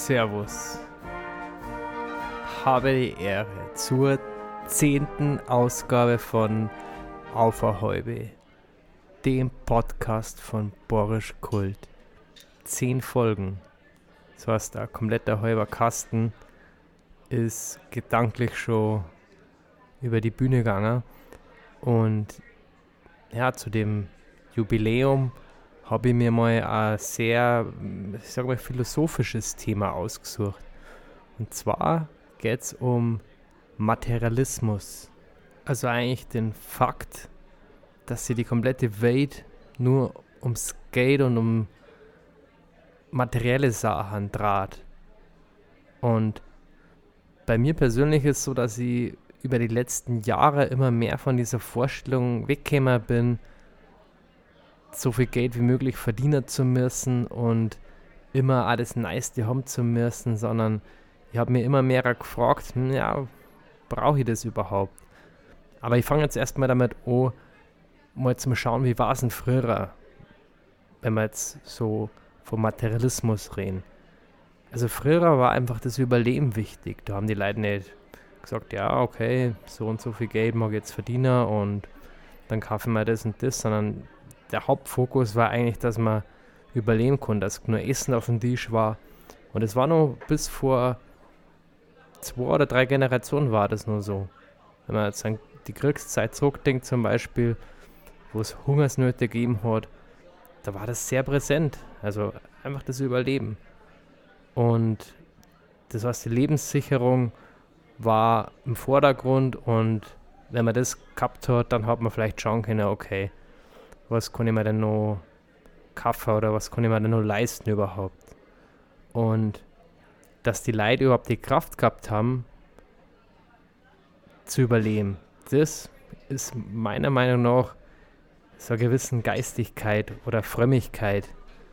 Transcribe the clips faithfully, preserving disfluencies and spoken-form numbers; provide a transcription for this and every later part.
Servus. Habe die Ehre zur zehnten Ausgabe von Auf a Häube, dem Podcast von Borisch Kult. Zehn Folgen. Das heißt, der komplette halber Kasten ist gedanklich schon über die Bühne gegangen. Und ja, zu dem Jubiläum habe ich mir mal ein sehr, ich sag mal, philosophisches Thema ausgesucht. Und zwar geht es um Materialismus. Also eigentlich den Fakt, dass sich die komplette Welt nur ums Geld und um materielle Sachen dreht. Und bei mir persönlich ist es so, dass ich über die letzten Jahre immer mehr von dieser Vorstellung weggekommen bin, so viel Geld wie möglich verdienen zu müssen und immer alles Nice haben zu müssen, sondern ich habe mir immer mehr gefragt, hm, ja, brauche ich das überhaupt? Aber ich fange jetzt erstmal damit an, mal zu schauen, wie war es denn früher, wenn wir jetzt so vom Materialismus reden. Also früher war einfach das Überleben wichtig. Da haben die Leute nicht gesagt, ja, okay, so und so viel Geld mag ich jetzt verdienen und dann kaufen wir das und das, sondern der Hauptfokus war eigentlich, dass man überleben konnte, dass nur Essen auf dem Tisch war. Und es war noch bis vor zwei oder drei Generationen war das nur so. Wenn man jetzt an die Kriegszeit zurückdenkt zum Beispiel, wo es Hungersnöte gegeben hat, da war das sehr präsent. Also einfach das Überleben. Und das heißt, die Lebenssicherung war im Vordergrund und wenn man das gehabt hat, dann hat man vielleicht schauen können, okay, was kann ich mir denn noch kaufen oder was kann ich mir denn noch leisten überhaupt. Und dass die Leute überhaupt die Kraft gehabt haben, zu überleben, das ist meiner Meinung nach so einer gewissen Geistigkeit oder Frömmigkeit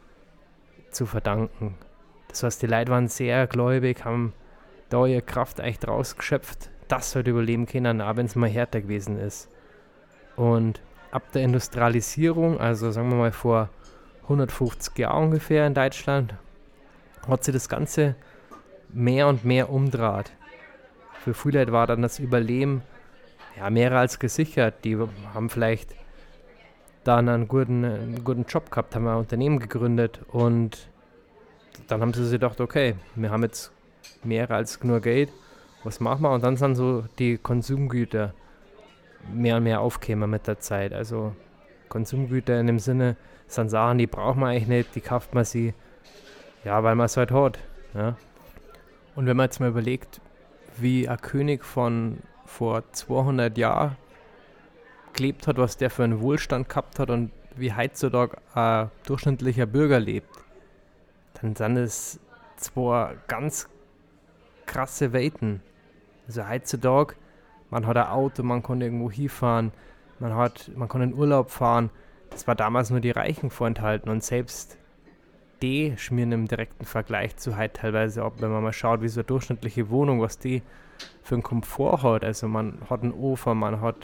zu verdanken. Das heißt, die Leute waren sehr gläubig, haben da ihre Kraft eigentlich draus geschöpft, dass sie halt überleben können, auch wenn es mal härter gewesen ist. Und ab der Industrialisierung, also sagen wir mal vor hundertfünfzig Jahren ungefähr in Deutschland, hat sich das Ganze mehr und mehr umdreht. Für viele Leute war dann das Überleben ja, mehr als gesichert. Die haben vielleicht dann einen guten, einen guten Job gehabt, haben ein Unternehmen gegründet und dann haben sie sich gedacht, okay, wir haben jetzt mehr als genug Geld, was machen wir? Und dann sind so die Konsumgüter mehr und mehr aufgekommen mit der Zeit. Also Konsumgüter in dem Sinne sind Sachen, die braucht man eigentlich nicht, die kauft man sie, ja, weil man es halt hat. Ja. Und wenn man jetzt mal überlegt, wie ein König von vor zweihundert Jahren gelebt hat, was der für einen Wohlstand gehabt hat und wie heutzutage ein durchschnittlicher Bürger lebt, dann sind es zwei ganz krasse Welten. Also heutzutage, man hat ein Auto, man kann irgendwo hinfahren, man hat, man kann in Urlaub fahren. Das war damals nur die Reichen vorenthalten und selbst die schmieren im direkten Vergleich zu heute teilweise ab, wenn man mal schaut, wie so eine durchschnittliche Wohnung, was die für einen Komfort hat. Also man hat einen Ofen, man hat,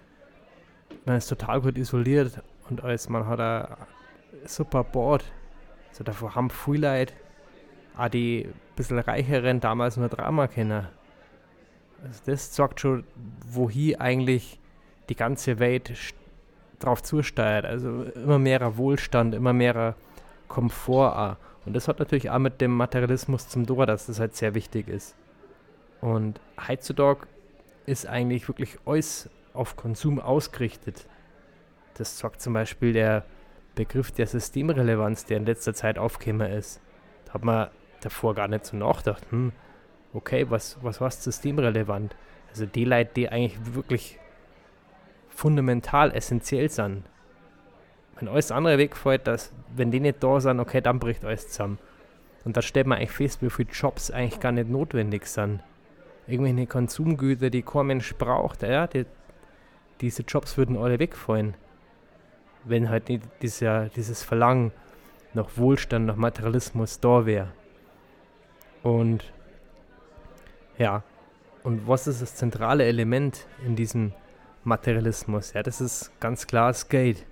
man ist total gut isoliert und alles, man hat ein super Bad. Also davor haben viele Leute, auch die ein bisschen reicheren, damals nur Drama kennen. Also das sagt schon, wohin eigentlich die ganze Welt st- drauf zusteuert. Also immer mehr Wohlstand, immer mehr Komfort auch. Und das hat natürlich auch mit dem Materialismus zum Tor, dass das halt sehr wichtig ist. Und heutzutage ist eigentlich wirklich alles auf Konsum ausgerichtet. Das sagt zum Beispiel der Begriff der Systemrelevanz, der in letzter Zeit aufgekommen ist. Da hat man davor gar nicht so nachgedacht, hm, okay, was, was heißt systemrelevant? Also die Leute, die eigentlich wirklich fundamental essentiell sind. Wenn alles andere wegfällt, dass, wenn die nicht da sind, okay, dann bricht alles zusammen. Und da stellt man eigentlich fest, wie viele Jobs eigentlich gar nicht notwendig sind. Irgendwelche Konsumgüter, die kein Mensch braucht, ja, die, diese Jobs würden alle wegfallen. Wenn halt nicht dieser, dieses Verlangen nach Wohlstand, nach Materialismus da wäre. Und ja, und was ist das zentrale Element in diesem Materialismus? Ja, das ist ganz klar das Geld.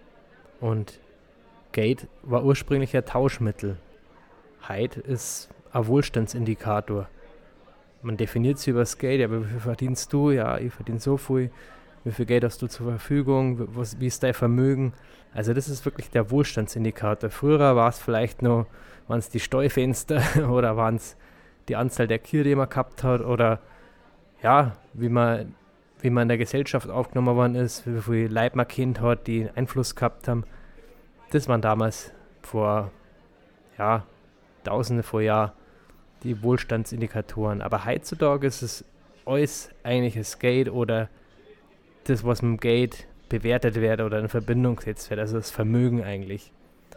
Und Geld war ursprünglich ein Tauschmittel. Heute ist ein Wohlstandsindikator. Man definiert sie über das Geld, ja, aber wie viel verdienst du? Ja, ich verdiene so viel. Wie viel Geld hast du zur Verfügung? Was, wie ist dein Vermögen? Also das ist wirklich der Wohlstandsindikator. Früher war es vielleicht noch, waren es die Steuerfenster oder waren es die Anzahl der Kinder, die man gehabt hat oder ja, wie man, wie man in der Gesellschaft aufgenommen worden ist, wie viel Leib man Kind hat, die Einfluss gehabt haben. Das waren damals vor, ja, Tausende vor Jahren die Wohlstandsindikatoren. Aber heutzutage ist es alles eigentlich das Geld oder das, was mit dem Geld bewertet wird oder in Verbindung gesetzt wird, also das Vermögen eigentlich.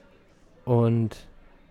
Und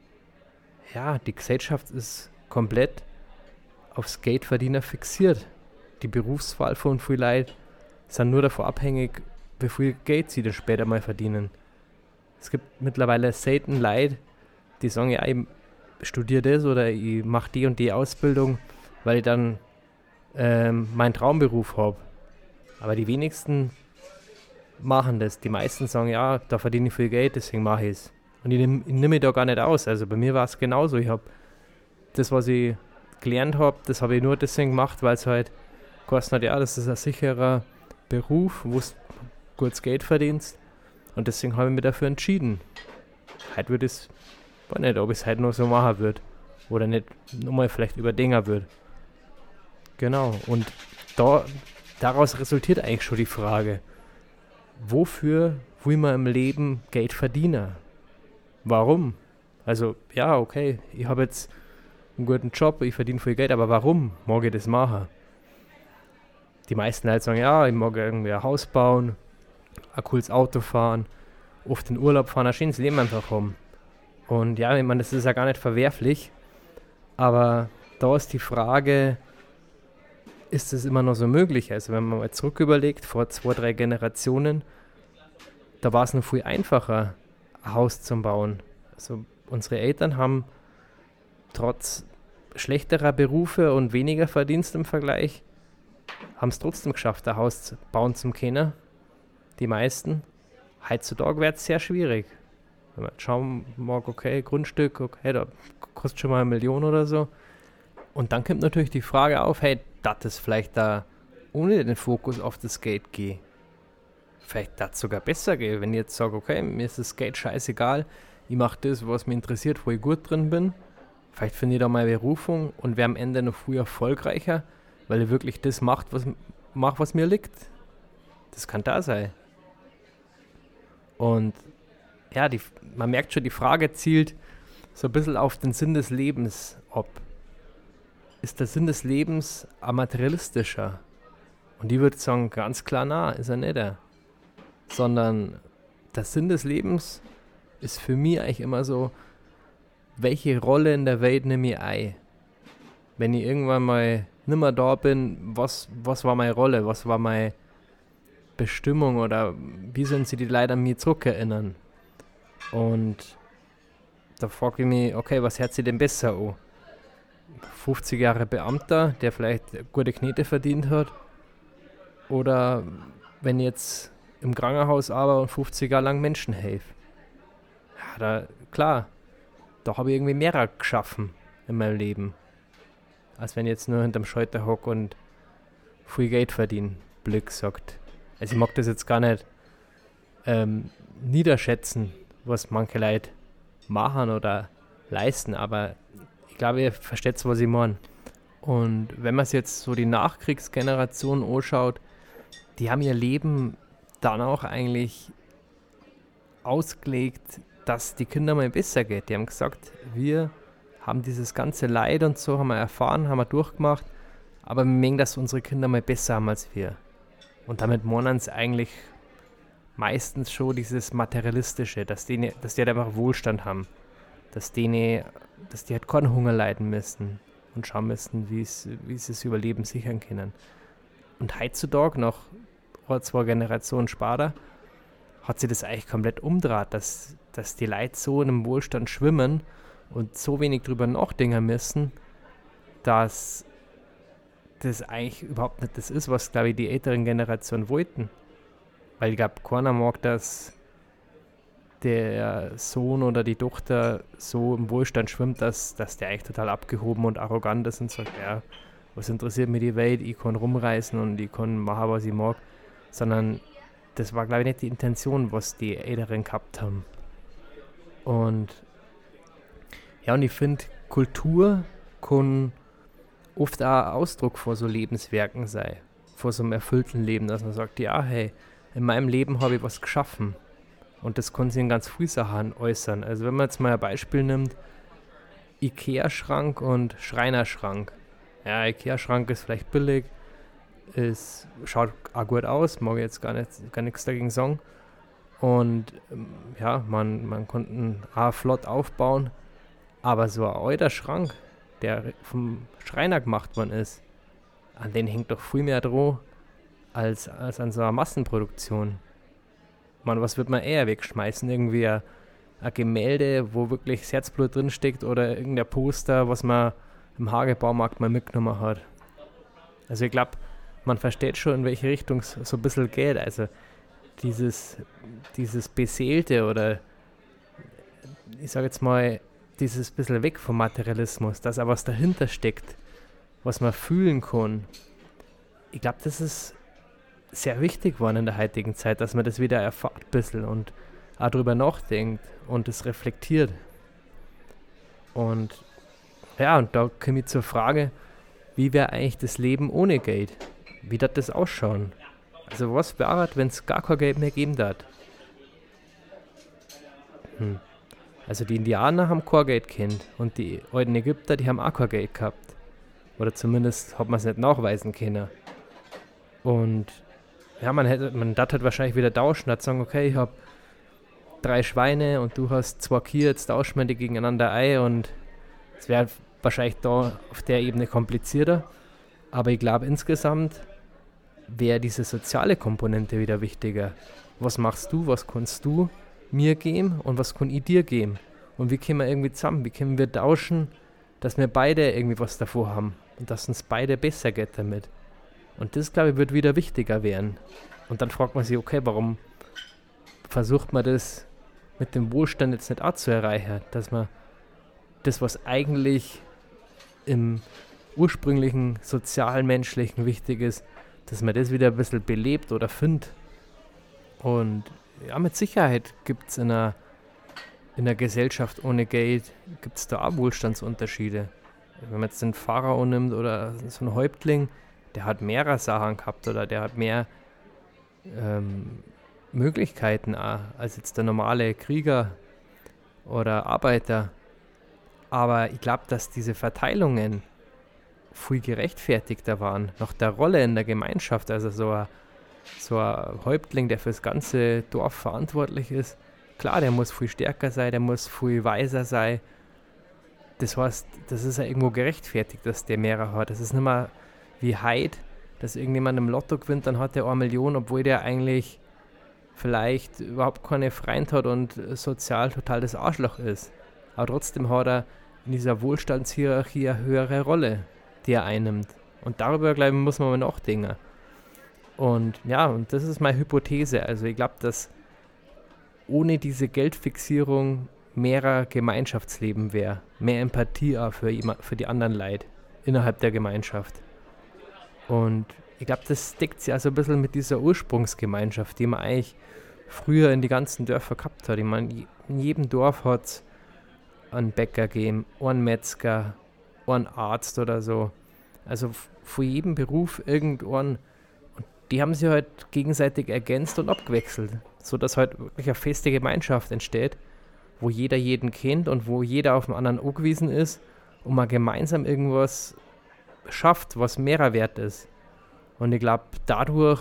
ja, die Gesellschaft ist komplett aufs Geldverdiener fixiert. Die Berufswahl von vielen Leuten sind nur davon abhängig, wie viel Geld sie dann später mal verdienen. Es gibt mittlerweile selten Leute, die sagen, ja, ich studiere das oder ich mache die und die Ausbildung, weil ich dann ähm, meinen Traumberuf habe. Aber die wenigsten machen das. Die meisten sagen, ja, da verdiene ich viel Geld, deswegen mache ich es. Und ich nehme nehm mich da gar nicht aus. Also bei mir war es genauso. Ich habe das, was ich gelernt habe, das habe ich nur deswegen gemacht, weil es halt geheißen hat, ja, das ist ein sicherer Beruf, wo du gutes Geld verdienst. Und deswegen habe ich mich dafür entschieden. Heute würde ich es, weiß nicht, ob ich es heute noch so machen würde. Oder nicht nochmal vielleicht überdenken würde. Genau. Und da, daraus resultiert eigentlich schon die Frage, wofür will man im Leben Geld verdienen? Warum? Also, ja, okay, ich habe jetzt einen guten Job, ich verdiene viel Geld, aber warum mag ich das machen? Die meisten halt sagen, ja, ich mag irgendwie ein Haus bauen, ein cooles Auto fahren, oft in Urlaub fahren, ein schönes Leben einfach haben. Und ja, ich meine, das ist ja gar nicht verwerflich, aber da ist die Frage, ist das immer noch so möglich? Also wenn man mal zurück überlegt, vor zwei, drei Generationen, da war es noch viel einfacher, ein Haus zu bauen. Also unsere Eltern haben trotz schlechterer Berufe und weniger Verdienst im Vergleich, haben es trotzdem geschafft, ein Haus zu bauen zu können. Die meisten. Heutzutage wird es sehr schwierig. Wenn man schauen mag, okay, Grundstück, okay, da kostet schon mal eine Million oder so. Und dann kommt natürlich die Frage auf, hey, dass es vielleicht da ohne den Fokus auf das Geld geht. Vielleicht das sogar besser geht, wenn ich jetzt sage, okay, mir ist das Geld scheißegal, ich mache das, was mich interessiert, wo ich gut drin bin. Vielleicht finde ich da meine Berufung und wäre am Ende noch viel erfolgreicher, weil ich wirklich das macht, was, mach, was mir liegt. Das kann da sein. Und ja, die, man merkt schon, die Frage zielt so ein bisschen auf den Sinn des Lebens ab. Ist der Sinn des Lebens ein materialistischer? Und die würde sagen, ganz klar, na, ist er nicht. Sondern der Sinn des Lebens ist für mich eigentlich immer so, welche Rolle in der Welt nehme ich ein? Wenn ich irgendwann mal nicht mehr da bin, was, was war meine Rolle? Was war meine Bestimmung? Oder wie sollen sie die Leute an mich zurückerinnern? Und da frage ich mich, okay, was hört sich denn besser an? fünfzig Jahre Beamter, der vielleicht gute Knete verdient hat? Oder wenn ich jetzt im Krankenhaus arbeite und fünfzig Jahre lang Menschen helfe? Ja, da, klar, da habe ich irgendwie mehr geschaffen in meinem Leben, als wenn ich jetzt nur hinterm Schalter hocke und viel Geld verdiene, Glück sagt. Also ich mag das jetzt gar nicht ähm, niederschätzen, was manche Leute machen oder leisten, aber ich glaube, ihr versteht, was ich meine. Und wenn man sich jetzt so die Nachkriegsgeneration anschaut, die haben ihr Leben dann auch eigentlich ausgelegt, dass die Kinder mal besser geht. Die haben gesagt, wir haben dieses ganze Leid und so, haben wir erfahren, haben wir durchgemacht, aber wir mögen, dass unsere Kinder mal besser haben als wir. Und damit meinen sie eigentlich meistens schon dieses Materialistische, dass die, dass die halt einfach Wohlstand haben, dass die, dass die halt keinen Hunger leiden müssen und schauen müssen, wie sie das Überleben sichern können. Und heutzutage, noch zwei Generationen später, hat sich das eigentlich komplett umgedreht, dass, dass die Leute so in einem Wohlstand schwimmen und so wenig drüber nachdenken müssen, dass das eigentlich überhaupt nicht das ist, was, glaube ich, die älteren Generationen wollten. Weil ich glaube, keiner mag das, der Sohn oder die Tochter so im Wohlstand schwimmt, dass, dass der eigentlich total abgehoben und arrogant ist und sagt, ja, was interessiert mir die Welt, ich kann rumreisen und ich kann machen, was ich mag, sondern das war, glaube ich, nicht die Intention, was die Älteren gehabt haben. Und ja, und ich finde, Kultur kann oft auch Ausdruck vor so Lebenswerken sein, vor so einem erfüllten Leben, dass man sagt, ja, hey, in meinem Leben habe ich was geschaffen. Und das kann sich in ganz vielen Sachen äußern. Also wenn man jetzt mal ein Beispiel nimmt, Ikea-Schrank und Schreinerschrank. Ja, Ikea-Schrank ist vielleicht billig, ist, schaut auch gut aus, mag ich jetzt gar, nicht, gar nichts dagegen sagen. Und ähm, ja, man, man konnte ihn auch flott aufbauen. Aber so ein alter Schrank, der vom Schreiner gemacht worden ist, an den hängt doch viel mehr dran als, als an so einer Massenproduktion. Man, was wird man eher wegschmeißen? Irgendwie ein, ein Gemälde, wo wirklich das Herzblut drinsteckt oder irgendein Poster, was man im Hagebaumarkt mal mitgenommen hat. Also ich glaube, man versteht schon, in welche Richtung es so ein bisschen geht. Also dieses, dieses Beseelte oder ich sage jetzt mal, dieses bisschen weg vom Materialismus, dass auch was dahinter steckt, was man fühlen kann. Ich glaube, das ist sehr wichtig geworden in der heutigen Zeit, dass man das wieder erfahrt ein bisschen und auch drüber nachdenkt und es reflektiert. Und ja, und da komme ich zur Frage, wie wäre eigentlich das Leben ohne Geld? Wie wird das ausschauen? Also was wäre, wenn es gar kein Geld mehr geben darf? Hm. Also die Indianer haben kein Geld kennt und die alten Ägypter, die haben auch kein Geld gehabt. Oder zumindest hat man es nicht nachweisen können. Und ja, man hätte, man das halt wahrscheinlich wieder tauschen, hat sagen, okay, ich habe drei Schweine und du hast zwei Kühe, jetzt tauschen wir die gegeneinander ein und es wäre wahrscheinlich da auf der Ebene komplizierter. Aber ich glaube insgesamt wäre diese soziale Komponente wieder wichtiger. Was machst du, was kannst du mir geben und was kann ich dir geben? Und wie können wir irgendwie zusammen, wie können wir tauschen, dass wir beide irgendwie was davor haben und dass uns beide besser geht damit. Und das, glaube ich, wird wieder wichtiger werden. Und dann fragt man sich, okay, warum versucht man das mit dem Wohlstand jetzt nicht auch zu erreichen? Dass man das, was eigentlich im ursprünglichen sozialmenschlichen wichtig ist, dass man das wieder ein bisschen belebt oder findet. Und ja, mit Sicherheit gibt es in einer, in einer Gesellschaft ohne Geld, gibt es da auch Wohlstandsunterschiede. Wenn man jetzt den Pharao nimmt oder so einen Häuptling, der hat mehrere Sachen gehabt oder der hat mehr ähm, Möglichkeiten auch, als jetzt der normale Krieger oder Arbeiter. Aber ich glaube, dass diese Verteilungen viel gerechtfertigter waren, nach der Rolle in der Gemeinschaft. Also so ein, so ein Häuptling, der für das ganze Dorf verantwortlich ist, klar, der muss viel stärker sein, der muss viel weiser sein. Das heißt, das ist ja irgendwo gerechtfertigt, dass der mehrere hat. Das ist nicht mehr wie heute, dass irgendjemand im Lotto gewinnt, dann hat der eine Million, obwohl der eigentlich vielleicht überhaupt keine Freund hat und sozial total das Arschloch ist. Aber trotzdem hat er in dieser Wohlstandshierarchie eine höhere Rolle, die er einnimmt. Und darüber, glaube ich, muss man mal nachdenken. Und ja, und das ist meine Hypothese. Also ich glaube, dass ohne diese Geldfixierung mehrer Gemeinschaftsleben wäre. Mehr Empathie auch für, jemand, für die anderen Leute innerhalb der Gemeinschaft. Und ich glaube, das deckt sich also ein bisschen mit dieser Ursprungsgemeinschaft, die man eigentlich früher in die ganzen Dörfer gehabt hat. Ich meine, in jedem Dorf hat es einen Bäcker gegeben, einen Metzger, einen Arzt oder so. Also von jedem Beruf irgendwann. Und die haben sich halt gegenseitig ergänzt und abgewechselt, sodass halt wirklich eine feste Gemeinschaft entsteht, wo jeder jeden kennt und wo jeder auf den anderen angewiesen ist und man gemeinsam irgendwas schafft, was mehrer wert ist. Und ich glaube, dadurch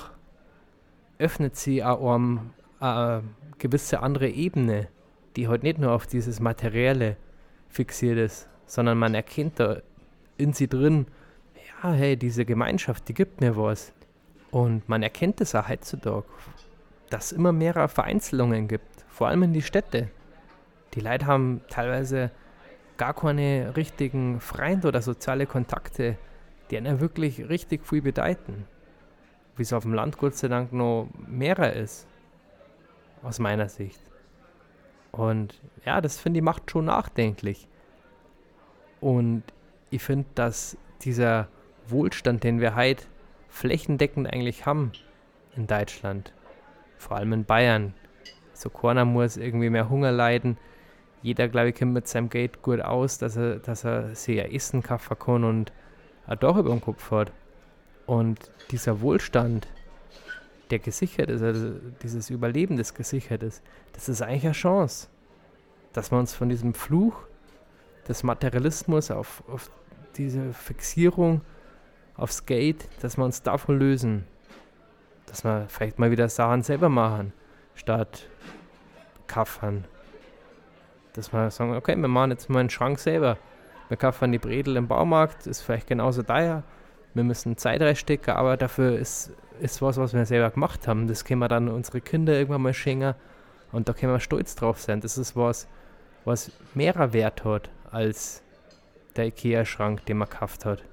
öffnet sie auch um eine gewisse andere Ebene, die halt nicht nur auf dieses Materielle fixiert ist, sondern man erkennt da in sie drin, ja, hey, diese Gemeinschaft, die gibt mir was. Und man erkennt es auch heutzutage, dass es immer mehr Vereinzelungen gibt, vor allem in die Städte. Die Leute haben teilweise gar keine richtigen Freunde oder soziale Kontakte, die ihnen wirklich richtig viel bedeuten. Wie es auf dem Land Gott sei Dank noch mehrer ist, aus meiner Sicht. Und ja, das finde ich macht schon nachdenklich. Und ich finde, dass dieser Wohlstand, den wir heute flächendeckend eigentlich haben in Deutschland, vor allem in Bayern, so keiner muss irgendwie mehr Hunger leiden. Jeder, glaube ich, kommt mit seinem Geld gut aus, dass er, dass er sich ein Essen kaufen kann und ein Dach über dem Kopf hat. Und dieser Wohlstand, der gesichert ist, also dieses Überleben, das gesichert ist, das ist eigentlich eine Chance, dass wir uns von diesem Fluch des Materialismus auf, auf diese Fixierung aufs Geld, dass wir uns davon lösen. Dass wir vielleicht mal wieder Sachen selber machen, statt kaffern. Dass wir sagen, okay, wir machen jetzt mal einen Schrank selber. Wir kaufen die Bredel im Baumarkt, ist vielleicht genauso teuer. Wir müssen Zeit reinstecken, aber dafür ist, ist was, was wir selber gemacht haben. Das können wir dann unsere Kinder irgendwann mal schenken und da können wir stolz drauf sein. Das ist was, was mehrer Wert hat als der Ikea-Schrank, den man gekauft hat.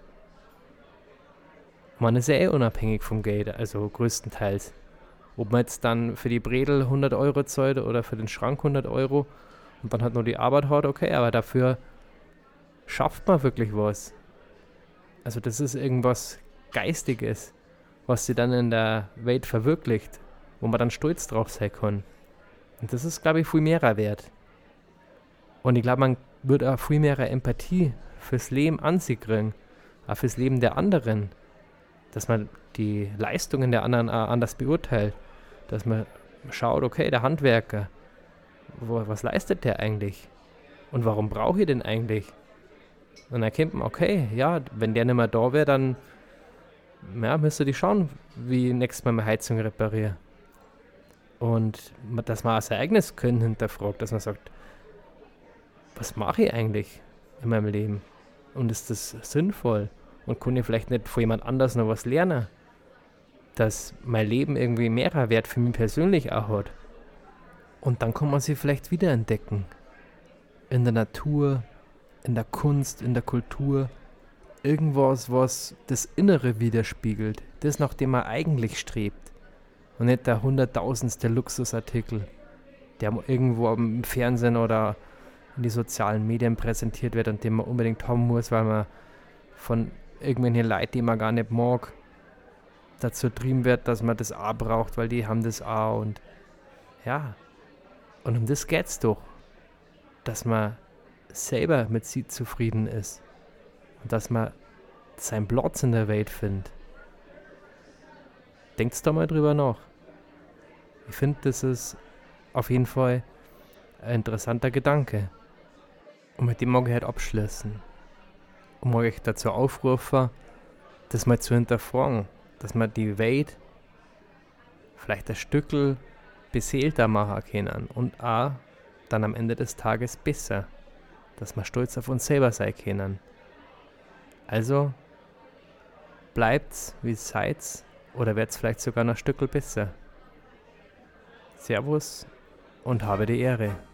Man ist ja eh unabhängig vom Geld, also größtenteils. Ob man jetzt dann für die Bredel hundert Euro zahlt oder für den Schrank hundert Euro und dann halt nur die Arbeit hat, okay, aber dafür schafft man wirklich was. Also das ist irgendwas Geistiges, was sie dann in der Welt verwirklicht, wo man dann stolz drauf sein kann. Und das ist, glaube ich, viel mehr wert. Und ich glaube, man wird auch viel mehr Empathie fürs Leben an sich kriegen, auch fürs Leben der anderen. Dass man die Leistungen der anderen auch anders beurteilt. Dass man schaut, okay, der Handwerker, wo, was leistet der eigentlich? Und warum brauche ich den eigentlich? Und dann erkennt man, okay, ja, wenn der nicht mehr da wäre, dann ja, müsste ich schauen, wie ich nächstes Mal meine Heizung repariere. Und dass man auch sein eigenes Können hinterfragt, dass man sagt, was mache ich eigentlich in meinem Leben? Und ist das sinnvoll? Und kann ich vielleicht nicht von jemand anders noch was lernen? Dass mein Leben irgendwie mehr Wert für mich persönlich auch hat. Und dann kann man sie vielleicht wiederentdecken. In der Natur, in der Kunst, in der Kultur. Irgendwas, was das Innere widerspiegelt. Das, nach dem man eigentlich strebt. Und nicht der hunderttausendste Luxusartikel, der irgendwo im Fernsehen oder in die sozialen Medien präsentiert wird und den man unbedingt haben muss, weil man von irgendwelchen Leuten, die man gar nicht mag, dazu getrieben wird, dass man das auch braucht, weil die haben das auch. Und ja, und um das geht's doch, dass man selber mit sich zufrieden ist und dass man seinen Platz in der Welt findet. Denkt's da mal drüber nach. Ich finde, das ist auf jeden Fall ein interessanter Gedanke. Und mit dem mag ich halt abschließen. Und mag ich dazu aufrufen, das mal zu hinterfragen, dass man die Welt vielleicht ein Stückel beseelter machen können und auch dann am Ende des Tages besser, dass wir stolz auf uns selber sein können. Also bleibt's, wie es seid, oder wird's vielleicht sogar noch ein Stückel besser. Servus und habe die Ehre.